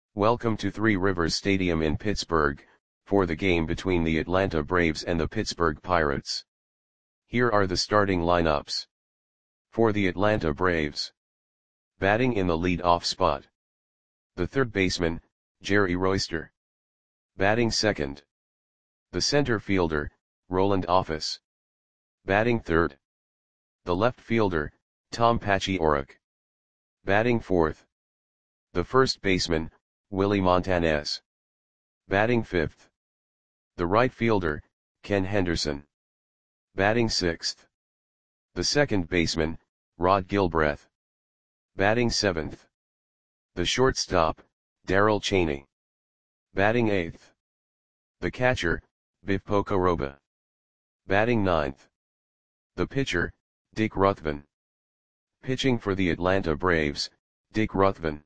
Welcome to Three Rivers Stadium in Pittsburgh, for the game between the Atlanta Braves and the Pittsburgh Pirates. Here are the starting lineups. For the Atlanta Braves. Batting in the lead-off spot. The third baseman, Jerry Royster. Batting second. The center fielder, Roland Office. Batting third. The left fielder, Tom Paciorek. Batting fourth. The first baseman, Willie Montanez. Batting fifth. The right fielder, Ken Henderson. Batting sixth. The second baseman, Rod Gilbreth. Batting seventh. The shortstop, Darrell Chaney. Batting eighth. The catcher, Biff Pocoroba. Batting ninth. The pitcher, Dick Ruthven. Pitching for the Atlanta Braves, Dick Ruthven.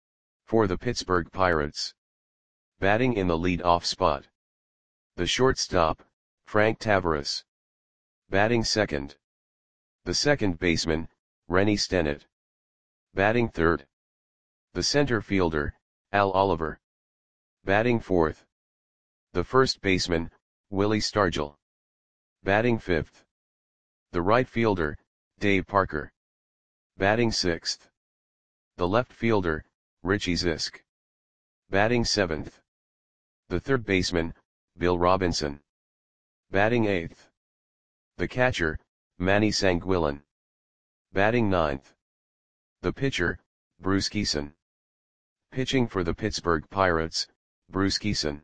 For the Pittsburgh Pirates. Batting in the lead-off spot. The shortstop, Frank Taveras. Batting second. The second baseman, Rennie Stennett. Batting third. The center fielder, Al Oliver. Batting fourth. The first baseman, Willie Stargell. Batting fifth. The right fielder, Dave Parker. Batting sixth. The left fielder, Richie Zisk. Batting seventh. The third baseman, Bill Robinson. Batting eighth. The catcher, Manny Sanguillen. Batting ninth. The pitcher, Bruce Kison. Pitching for the Pittsburgh Pirates, Bruce Kison.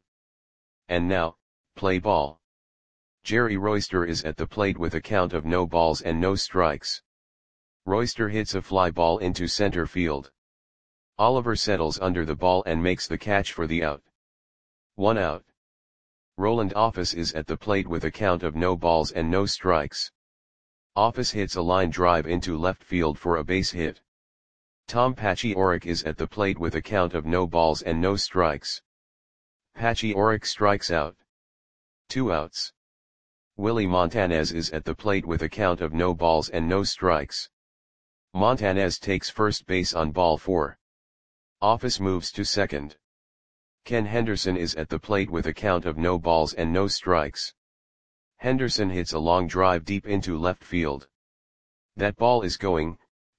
And now, play ball. Jerry Royster is at the plate with a count of no balls and no strikes. Royster hits a fly ball into center field. Oliver settles under the ball and makes the catch for the out. 1 out. Roland Office is at the plate with a count of no balls and no strikes. Office hits a line drive into left field for a base hit. Tom Paciorek is at the plate with a count of no balls and no strikes. Paciorek strikes out. 2 outs. Willie Montanez is at the plate with a count of no balls and no strikes. Montanez takes first base on ball 4. Office moves to second. Ken Henderson is at the plate with a count of no balls and no strikes. Henderson hits a long drive deep into left field. That ball is gone.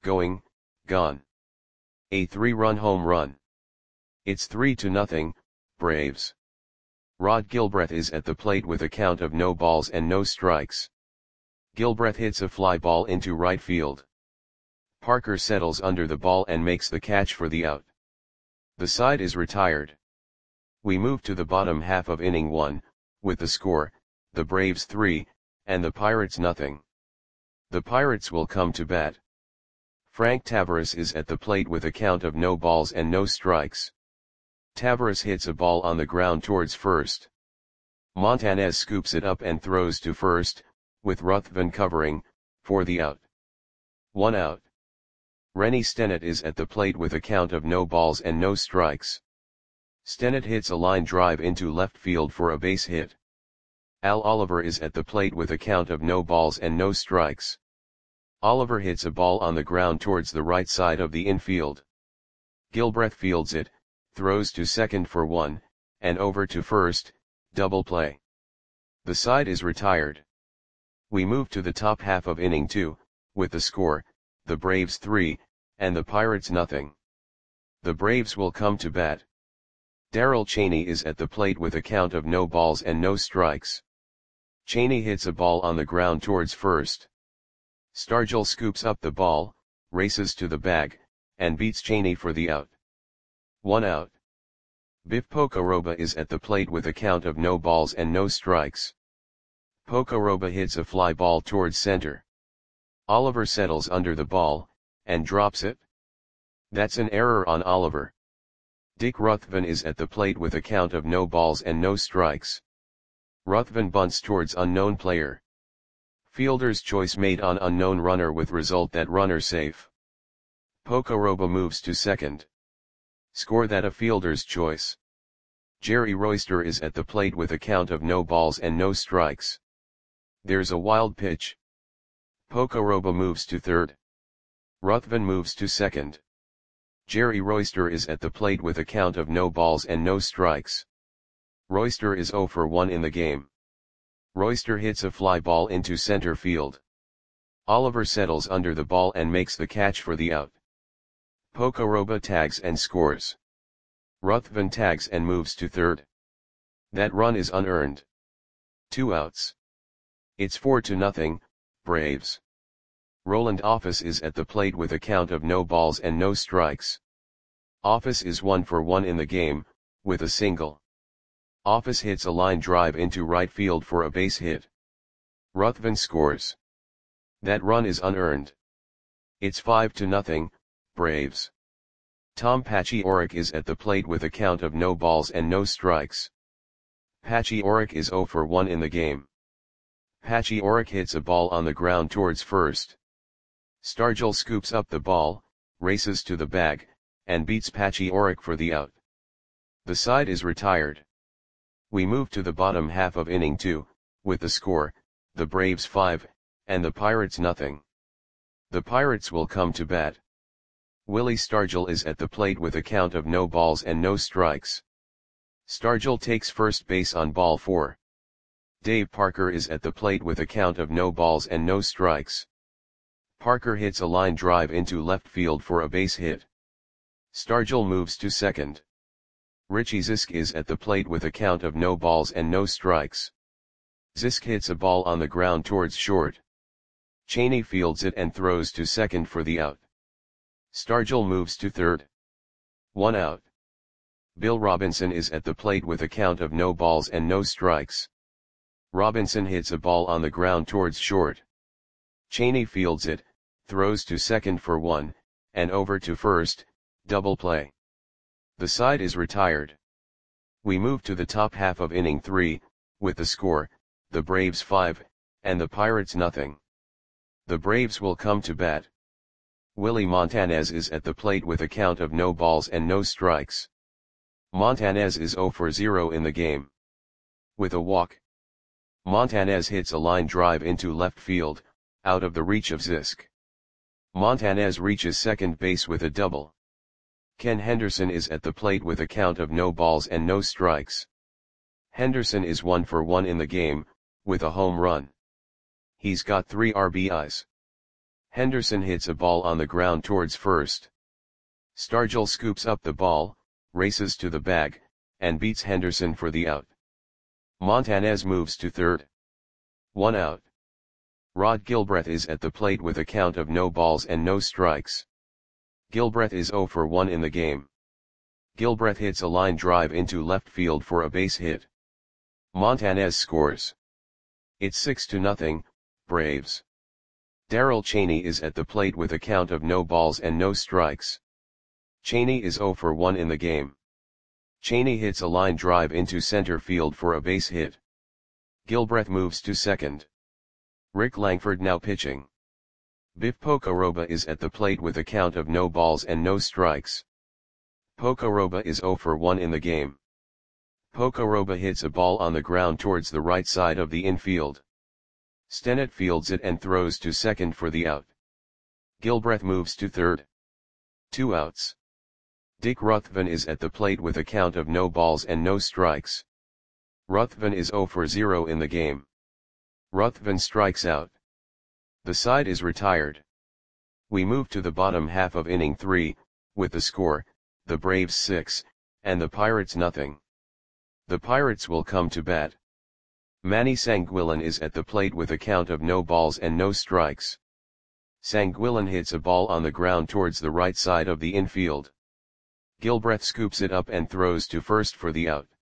A 3-run home run. It's 3-0, Braves. Rod Gilbreth is at the plate with a count of no balls and no strikes. Gilbreth hits a fly ball into right field. Parker settles under the ball and makes the catch for the out. The side is retired. We move to the bottom half of inning 1, with the score, the Braves 3, and the Pirates nothing. The Pirates will come to bat. Frank Taveras is at the plate with a count of no balls and no strikes. Taveras hits a ball on the ground towards first. Montanez scoops it up and throws to first, with Ruthven covering, for the out. 1 out. Rennie Stennett is at the plate with a count of no balls and no strikes. Stennett hits a line drive into left field for a base hit. Al Oliver is at the plate with a count of no balls and no strikes. Oliver hits a ball on the ground towards the right side of the infield. Gilbreth fields it, throws to second for 1, and over to first, double play. The side is retired. We move to the top half of inning 2, with the score, the Braves 3, and the Pirates nothing. The Braves will come to bat. Darrell Chaney is at the plate with a count of no balls and no strikes. Chaney hits a ball on the ground towards first. Stargell scoops up the ball, races to the bag, and beats Chaney for the out. 1 out. Biff Pocoroba is at the plate with a count of no balls and no strikes. Pocoroba hits a fly ball towards center. Oliver settles under the ball, and drops it. That's an error on Oliver. Dick Ruthven is at the plate with a count of no balls and no strikes. Ruthven bunts towards unknown player. Fielder's choice made on unknown runner with result that runner safe. Pocoroba moves to second. Score that a fielder's choice. Jerry Royster is at the plate with a count of no balls and no strikes. There's a wild pitch. Pocoroba moves to third. Ruthven moves to second. Jerry Royster is at the plate with a count of no balls and no strikes. Royster is 0 for 1 in the game. Royster hits a fly ball into center field. Oliver settles under the ball and makes the catch for the out. Pokoroba tags and scores. Ruthven tags and moves to third. That run is unearned. 2 outs. It's 4-0, Braves. Roland Office is at the plate with a count of no balls and no strikes. Office is 1 for 1 in the game, with a single. Office hits a line drive into right field for a base hit. Ruthven scores. That run is unearned. It's 5-0, Braves. Tom Pachiorek is at the plate with a count of no balls and no strikes. Pachiorek is 0 for 1 in the game. Pachiorek hits a ball on the ground towards first. Stargell scoops up the ball, races to the bag, and beats Pachiorek for the out. The side is retired. We move to the bottom half of inning 2, with the score, the Braves 5, and the Pirates nothing. The Pirates will come to bat. Willie Stargell is at the plate with a count of no balls and no strikes. Stargell takes first base on ball 4. Dave Parker is at the plate with a count of no balls and no strikes. Parker hits a line drive into left field for a base hit. Stargell moves to second. Richie Zisk is at the plate with a count of no balls and no strikes. Zisk hits a ball on the ground towards short. Cheney fields it and throws to second for the out. Stargell moves to third. 1 out. Bill Robinson is at the plate with a count of no balls and no strikes. Robinson hits a ball on the ground towards short. Cheney fields it, throws to second for 1, and over to first, double play. The side is retired. We move to the top half of inning 3, with the score, the Braves 5, and the Pirates nothing. The Braves will come to bat. Willie Montanez is at the plate with a count of no balls and no strikes. Montanez is 0 for 0 in the game. With a walk. Montanez hits a line drive into left field, out of the reach of Zisk. Montanez reaches second base with a double. Ken Henderson is at the plate with a count of no balls and no strikes. Henderson is 1 for 1 in the game, with a home run. He's got 3 RBIs. Henderson hits a ball on the ground towards first. Stargell scoops up the ball, races to the bag, and beats Henderson for the out. Montanez moves to third. 1 out. Rod Gilbreth is at the plate with a count of no balls and no strikes. Gilbreth is 0 for 1 in the game. Gilbreth hits a line drive into left field for a base hit. Montanez scores. It's 6-0, Braves. Darrell Cheney is at the plate with a count of no balls and no strikes. Cheney is 0 for 1 in the game. Cheney hits a line drive into center field for a base hit. Gilbreth moves to second. Rick Langford now pitching. Biff Pocoroba is at the plate with a count of no balls and no strikes. Pocoroba is 0 for 1 in the game. Pocoroba hits a ball on the ground towards the right side of the infield. Stennett fields it and throws to second for the out. Gilbreth moves to third. 2 outs. Dick Ruthven is at the plate with a count of no balls and no strikes. Ruthven is 0 for 0 in the game. Ruthven strikes out. The side is retired. We move to the bottom half of inning 3, with the score, the Braves 6, and the Pirates nothing. The Pirates will come to bat. Manny Sanguillen is at the plate with a count of no balls and no strikes. Sanguillen hits a ball on the ground towards the right side of the infield. Gilbreth scoops it up and throws to first for the out.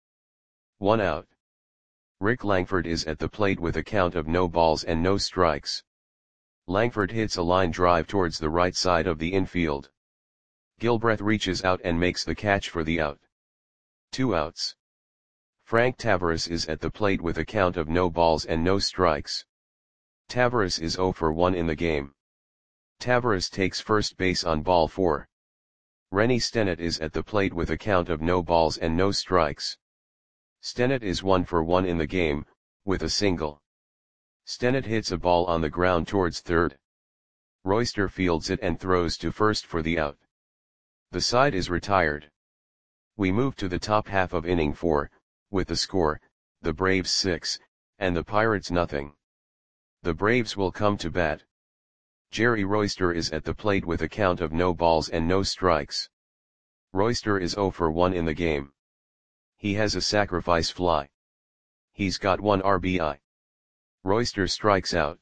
1 out. Rick Langford is at the plate with a count of no balls and no strikes. Langford hits a line drive towards the right side of the infield. Gilbreth reaches out and makes the catch for the out. 2 outs. Frank Tavares is at the plate with a count of no balls and no strikes. Tavares is 0 for 1 in the game. Tavares takes first base on ball 4. Rennie Stennett is at the plate with a count of no balls and no strikes. Stennett is 1 for 1 in the game, with a single. Stennett hits a ball on the ground towards third. Royster fields it and throws to first for the out. The side is retired. We move to the top half of inning 4, with the score, the Braves 6, and the Pirates nothing. The Braves will come to bat. Jerry Royster is at the plate with a count of no balls and no strikes. Royster is 0 for 1 in the game. He has a sacrifice fly. He's got 1 RBI. Royster strikes out.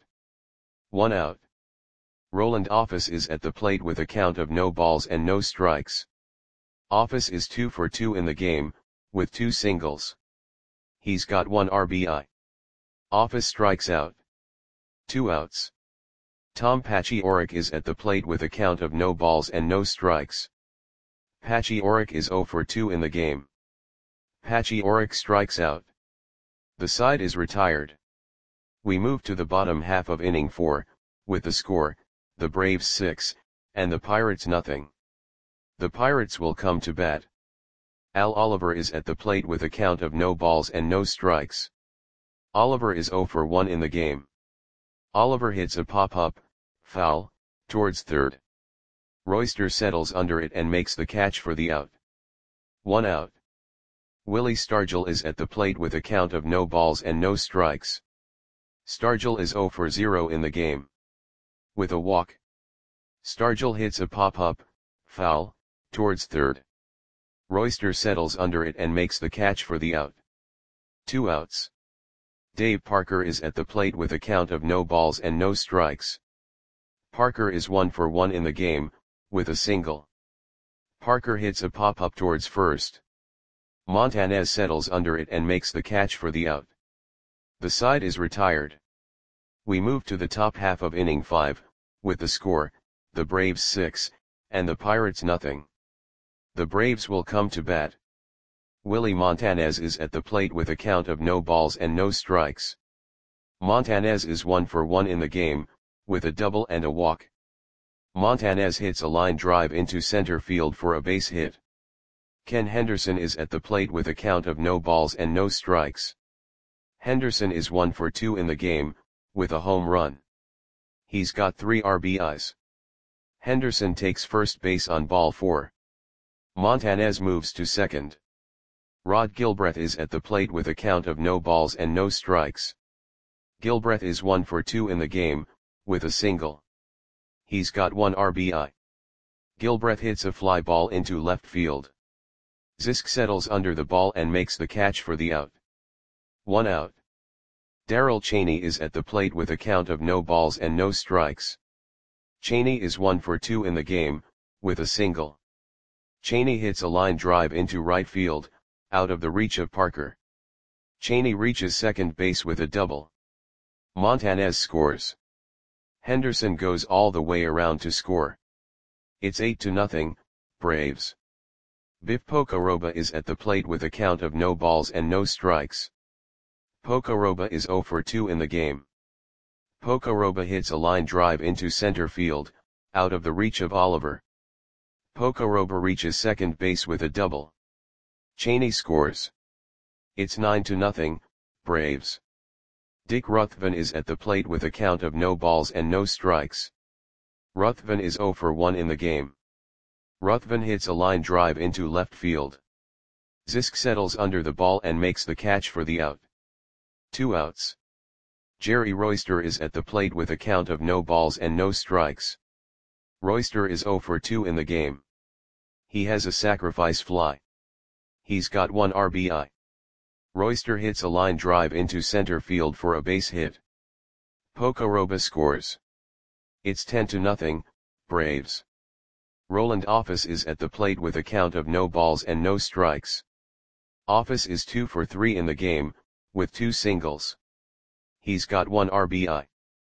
1 out. Roland Office is at the plate with a count of no balls and no strikes. Office is 2 for 2 in the game, with 2 singles. He's got 1 RBI. Office strikes out. 2 outs. Tom Pachioric is at the plate with a count of no balls and no strikes. Pachioric is 0 for 2 in the game. Pachioric strikes out. The side is retired. We move to the bottom half of inning 4, with the score, the Braves 6, and the Pirates nothing. The Pirates will come to bat. Al Oliver is at the plate with a count of no balls and no strikes. Oliver is 0 for 1 in the game. Oliver hits a pop-up, foul, towards third. Royster settles under it and makes the catch for the out. 1 out. Willie Stargell is at the plate with a count of no balls and no strikes. Stargell is 0 for 0 in the game. With a walk. Stargell hits a pop-up, foul, towards third. Royster settles under it and makes the catch for the out. 2 outs. Dave Parker is at the plate with a count of no balls and no strikes. Parker is 1 for 1 in the game, with a single. Parker hits a pop-up towards first. Montanez settles under it and makes the catch for the out. The side is retired. We move to the top half of inning 5, with the score, the Braves 6, and the Pirates nothing. The Braves will come to bat. Willie Montanez is at the plate with a count of no balls and no strikes. Montanez is 1 for 1 in the game, with a double and a walk. Montanez hits a line drive into center field for a base hit. Ken Henderson is at the plate with a count of no balls and no strikes. Henderson is 1 for 2 in the game, with a home run. He's got 3 RBIs. Henderson takes first base on ball 4. Montanez moves to second. Rod Gilbreth is at the plate with a count of no balls and no strikes. Gilbreth is 1 for 2 in the game, with a single. He's got 1 RBI. Gilbreth hits a fly ball into left field. Zisk settles under the ball and makes the catch for the out. 1 out. Darrell Chaney is at the plate with a count of no balls and no strikes. Chaney is 1 for 2 in the game, with a single. Chaney hits a line drive into right field, out of the reach of Parker. Chaney reaches second base with a double. Montanez scores. Henderson goes all the way around to score. It's 8-0, Braves. Biff Pocoroba is at the plate with a count of no balls and no strikes. Pocoroba is 0 for 2 in the game. Pocoroba hits a line drive into center field, out of the reach of Oliver. Pocoroba reaches second base with a double. Chaney scores. It's 9-0, Braves. Dick Ruthven is at the plate with a count of no balls and no strikes. Ruthven is 0 for 1 in the game. Ruthven hits a line drive into left field. Zisk settles under the ball and makes the catch for the out. 2 outs. Jerry Royster is at the plate with a count of no balls and no strikes. Royster is 0 for 2 in the game. He has a sacrifice fly. He's got 1 RBI. Royster hits a line drive into center field for a base hit. Pocoroba scores. It's 10-0, Braves. Roland Office is at the plate with a count of no balls and no strikes. Office is 2 for 3 in the game, with 2 singles. He's got 1 RBI.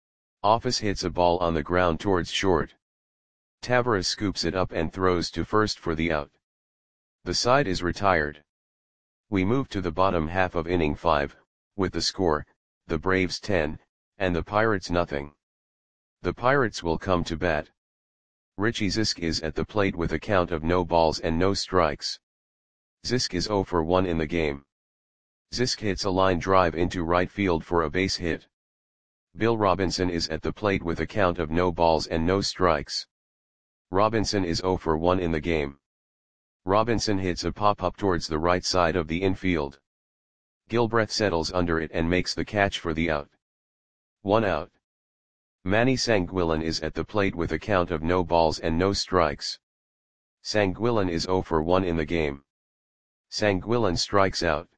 Office hits a ball on the ground towards short. Tavares scoops it up and throws to first for the out. The side is retired. We move to the bottom half of inning 5, with the score, the Braves 10, and the Pirates nothing. The Pirates will come to bat. Richie Zisk is at the plate with a count of no balls and no strikes. Zisk is 0 for 1 in the game. Zisk hits a line drive into right field for a base hit. Bill Robinson is at the plate with a count of no balls and no strikes. Robinson is 0 for 1 in the game. Robinson hits a pop-up towards the right side of the infield. Gilbreth settles under it and makes the catch for the out. 1 out. Manny Sanguillen is at the plate with a count of no balls and no strikes. Sanguillen is 0 for 1 in the game. Sanguillen strikes out.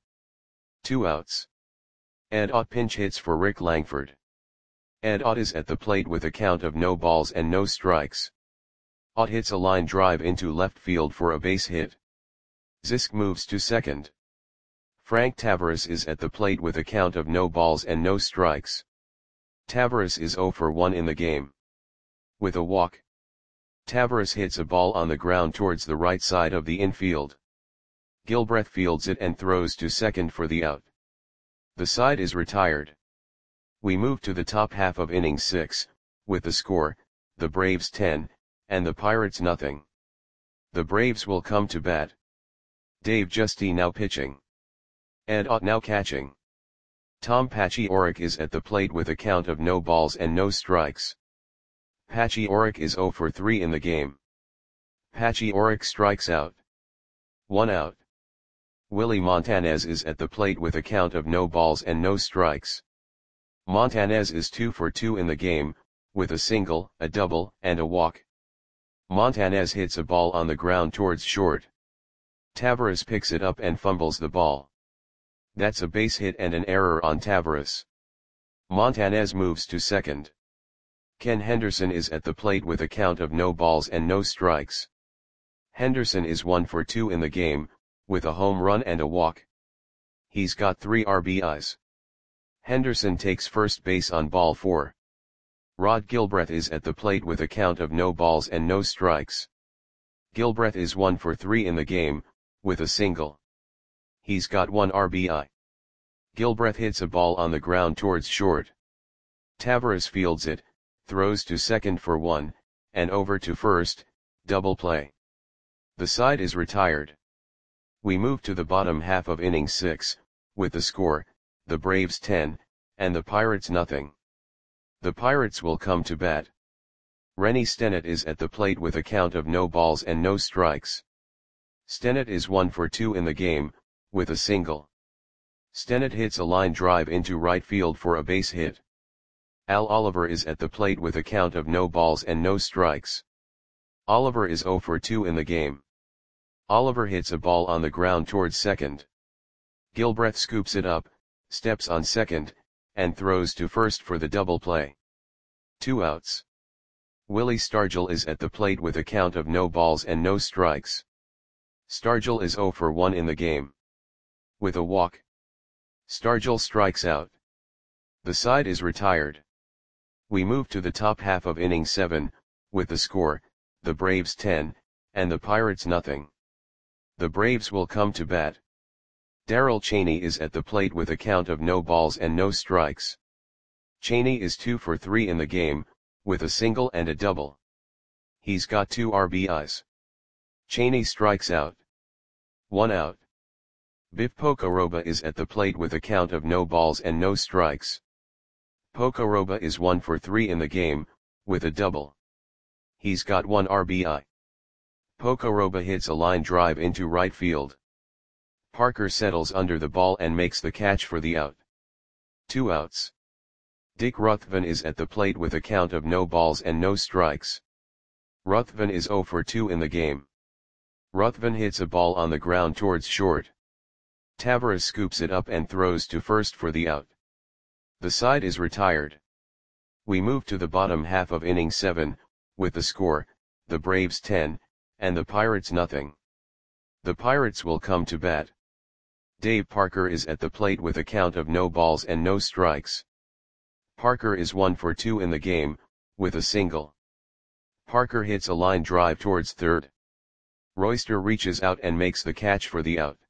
2 outs. Ed Ott pinch hits for Rick Langford. Ed Ott is at the plate with a count of no balls and no strikes. Ott hits a line drive into left field for a base hit. Zisk moves to second. Frank Tavares is at the plate with a count of no balls and no strikes. Tavares is 0 for 1 in the game. With a walk, Tavares hits a ball on the ground towards the right side of the infield. Gilbreth fields it and throws to second for the out. The side is retired. We move to the top half of inning 6, with the score, the Braves 10, and the Pirates nothing. The Braves will come to bat. Dave Giusti now pitching. Ed Ott now catching. Tom Paciorek is at the plate with a count of no balls and no strikes. Paciorek is 0 for 3 in the game. Paciorek strikes out. 1 out. Willie Montanez is at the plate with a count of no balls and no strikes. Montanez is 2 for 2 in the game, with a single, a double, and a walk. Montanez hits a ball on the ground towards short. Tavares picks it up and fumbles the ball. That's a base hit and an error on Tavares. Montanez moves to second. Ken Henderson is at the plate with a count of no balls and no strikes. Henderson is 1 for 2 in the game, with a home run and a walk. He's got 3 RBIs. Henderson takes first base on ball 4. Rod Gilbreth is at the plate with a count of no balls and no strikes. Gilbreth is 1 for 3 in the game, with a single. He's got 1 RBI. Gilbreth hits a ball on the ground towards short. Tavares fields it, throws to second for 1, and over to first, double play. The side is retired. We move to the bottom half of inning 6, with the score, the Braves 10, and the Pirates nothing. The Pirates will come to bat. Rennie Stennett is at the plate with a count of no balls and no strikes. Stennett is 1 for 2 in the game, with a single. Stennett hits a line drive into right field for a base hit. Al Oliver is at the plate with a count of no balls and no strikes. Oliver is 0 for 2 in the game. Oliver hits a ball on the ground towards second. Gilbreth scoops it up, steps on second, and throws to first for the double play. 2 outs. Willie Stargell is at the plate with a count of no balls and no strikes. Stargell is 0 for 1 in the game. With a walk, Stargell strikes out. The side is retired. We move to the top half of inning 7, with the score, the Braves 10, and the Pirates nothing. The Braves will come to bat. Darrell Chaney is at the plate with a count of no balls and no strikes. Chaney is 2 for 3 in the game, with a single and a double. He's got 2 RBIs. Chaney strikes out. 1 out. Biff Pocoroba is at the plate with a count of no balls and no strikes. Pocoroba is 1 for 3 in the game, with a double. He's got 1 RBI. Pocoroba hits a line drive into right field. Parker settles under the ball and makes the catch for the out. 2 outs. Dick Ruthven is at the plate with a count of no balls and no strikes. Ruthven is 0 for 2 in the game. Ruthven hits a ball on the ground towards short. Tavares scoops it up and throws to first for the out. The side is retired. We move to the bottom half of inning 7, with the score, the Braves 10, and the Pirates nothing. The Pirates will come to bat. Dave Parker is at the plate with a count of no balls and no strikes. Parker is 1 for 2 in the game, with a single. Parker hits a line drive towards third. Royster reaches out and makes the catch for the out.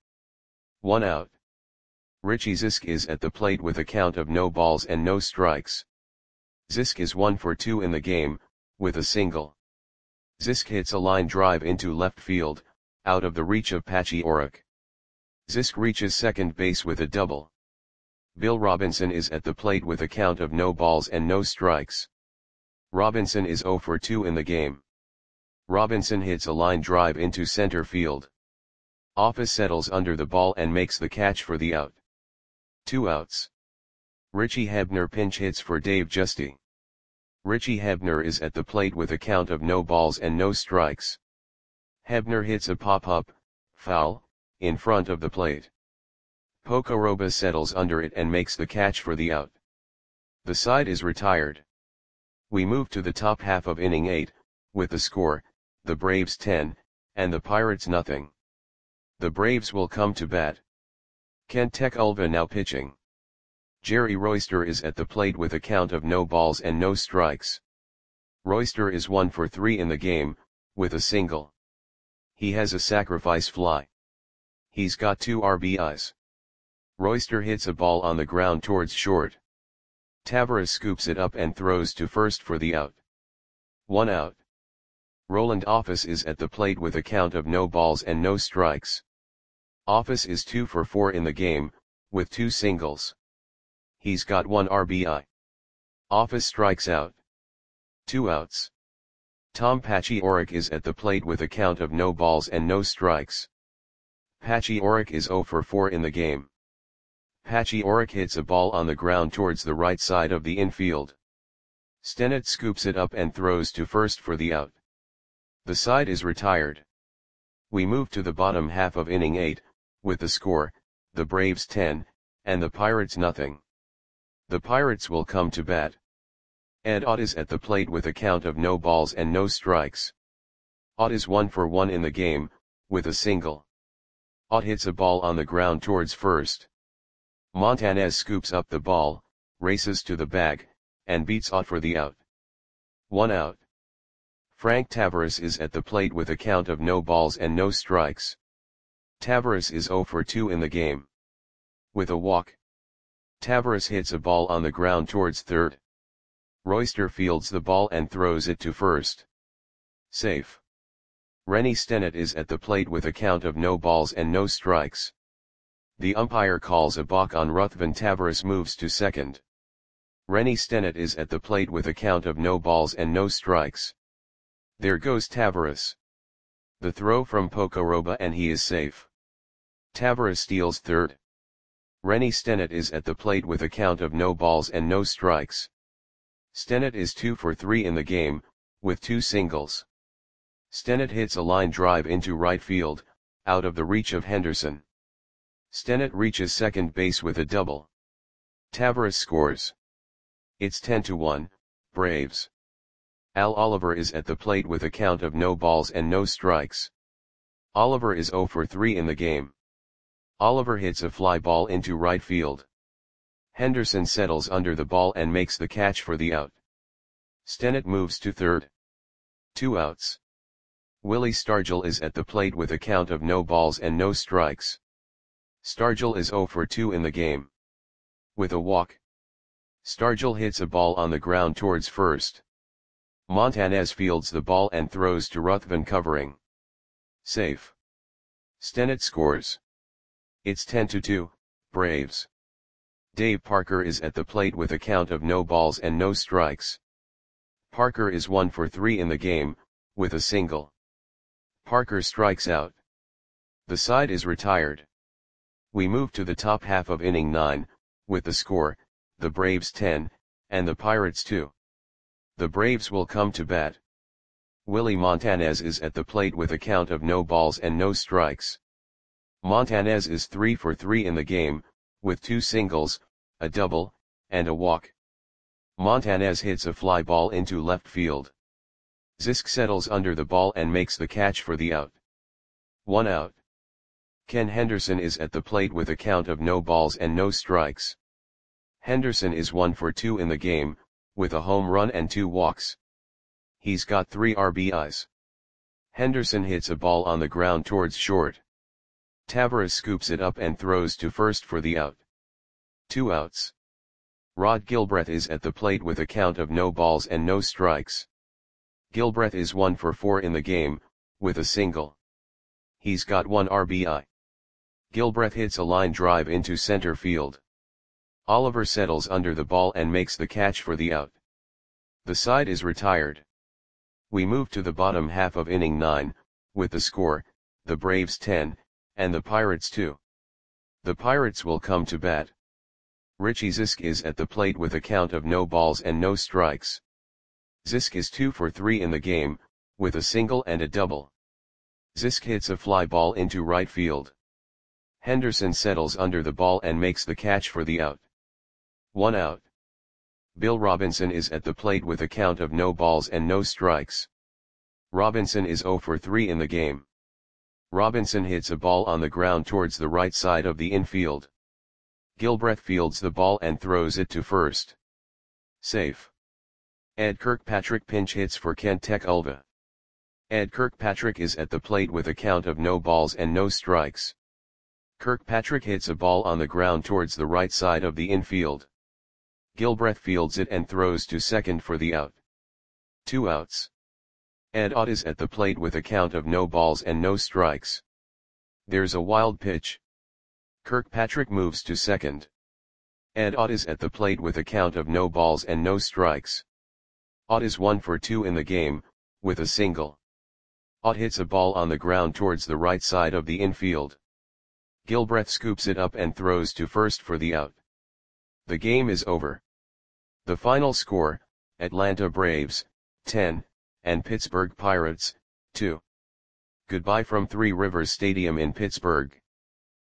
1 out. Richie Zisk is at the plate with a count of no balls and no strikes. Zisk is 1 for 2 in the game, with a single. Zisk hits a line drive into left field, out of the reach of Paciorek. Zisk reaches second base with a double. Bill Robinson is at the plate with a count of no balls and no strikes. Robinson is 0 for 2 in the game. Robinson hits a line drive into center field. Office settles under the ball and makes the catch for the out. 2 outs. Richie Hebner pinch hits for Dave Justy. Richie Hebner is at the plate with a count of no balls and no strikes. Hebner hits a pop-up, foul, in front of the plate. Pocoroba settles under it and makes the catch for the out. The side is retired. We move to the top half of inning 8, with the score, the Braves 10, and the Pirates nothing. The Braves will come to bat. Kent Tekulve now pitching. Jerry Royster is at the plate with a count of no balls and no strikes. Royster is 1 for 3 in the game, with a single. He has a sacrifice fly. He's got 2 RBIs. Royster hits a ball on the ground towards short. Taveras scoops it up and throws to first for the out. 1 out. Roland Office is at the plate with a count of no balls and no strikes. Office is 2 for 4 in the game, with 2 singles. He's got 1 RBI. Office strikes out. 2 outs. Tom Pachiorek is at the plate with a count of no balls and no strikes. Pachiorek is 0 for 4 in the game. Pachiorek hits a ball on the ground towards the right side of the infield. Stennett scoops it up and throws to first for the out. The side is retired. We move to the bottom half of inning 8, with the score, the Braves 10, and the Pirates nothing. The Pirates will come to bat. Ed Ott is at the plate with a count of no balls and no strikes. Ott is 1 for 1 in the game, with a single. Ott hits a ball on the ground towards first. Montanez scoops up the ball, races to the bag, and beats Ott for the out. 1 out. Frank Taveras is at the plate with a count of no balls and no strikes. Taveras is 0 for 2 in the game. With a walk. Taveras hits a ball on the ground towards third. Royster fields the ball and throws it to first. Safe. Rennie Stennett is at the plate with a count of no balls and no strikes. The umpire calls a balk on Ruthven. Taveras moves to second. Rennie Stennett is at the plate with a count of no balls and no strikes. There goes Taveras. The throw from Pocoroba and he is safe. Taveras steals third. Rennie Stennett is at the plate with a count of no balls and no strikes. Stennett is 2 for 3 in the game, with 2 singles. Stennett hits a line drive into right field, out of the reach of Henderson. Stennett reaches second base with a double. Taveras scores. It's 10-1, Braves. Al Oliver is at the plate with a count of no balls and no strikes. Oliver is 0 for 3 in the game. Oliver hits a fly ball into right field. Henderson settles under the ball and makes the catch for the out. Stennett moves to third. 2 outs. Willie Stargell is at the plate with a count of no balls and no strikes. Stargell is 0 for 2 in the game. With a walk. Stargell hits a ball on the ground towards first. Montanez fields the ball and throws to Ruthven covering. Safe. Stennett scores. It's 10-2, Braves. Dave Parker is at the plate with a count of no balls and no strikes. Parker is 1 for 3 in the game, with a single. Parker strikes out. The side is retired. We move to the top half of inning 9, with the score, the Braves 10, and the Pirates 2. The Braves will come to bat. Willie Montanez is at the plate with a count of no balls and no strikes. Montanez is 3 for 3 in the game, with 2 singles, a double, and a walk. Montanez hits a fly ball into left field. Zisk settles under the ball and makes the catch for the out. 1 out. Ken Henderson is at the plate with a count of no balls and no strikes. Henderson is 1 for 2 in the game, with a home run and 2 walks. He's got 3 RBIs. Henderson hits a ball on the ground towards short. Taveras scoops it up and throws to first for the out. 2 outs. Rod Gilbreth is at the plate with a count of no balls and no strikes. Gilbreth is 1 for 4 in the game, with a single. He's got 1 RBI. Gilbreth hits a line drive into center field. Oliver settles under the ball and makes the catch for the out. The side is retired. We move to the bottom half of inning 9, with the score, the Braves 10, and the Pirates too. The Pirates will come to bat. Richie Zisk is at the plate with a count of no balls and no strikes. Zisk is 2 for 3 in the game, with a single and a double. Zisk hits a fly ball into right field. Henderson settles under the ball and makes the catch for the out. 1 out. Bill Robinson is at the plate with a count of no balls and no strikes. Robinson is 0 for 3 in the game. Robinson hits a ball on the ground towards the right side of the infield. Gilbreth fields the ball and throws it to first. Safe. Ed Kirkpatrick pinch hits for Kent Tekulve. Ed Kirkpatrick is at the plate with a count of no balls and no strikes. Kirkpatrick hits a ball on the ground towards the right side of the infield. Gilbreth fields it and throws to second for the out. 2 outs. Ed Ott is at the plate with a count of no balls and no strikes. There's a wild pitch. Kirkpatrick moves to second. Ed Ott is at the plate with a count of no balls and no strikes. Ott is 1 for 2 in the game, with a single. Ott hits a ball on the ground towards the right side of the infield. Gilbreth scoops it up and throws to first for the out. The game is over. The final score, Atlanta Braves, 10, and Pittsburgh Pirates, 2. Goodbye from Three Rivers Stadium in Pittsburgh.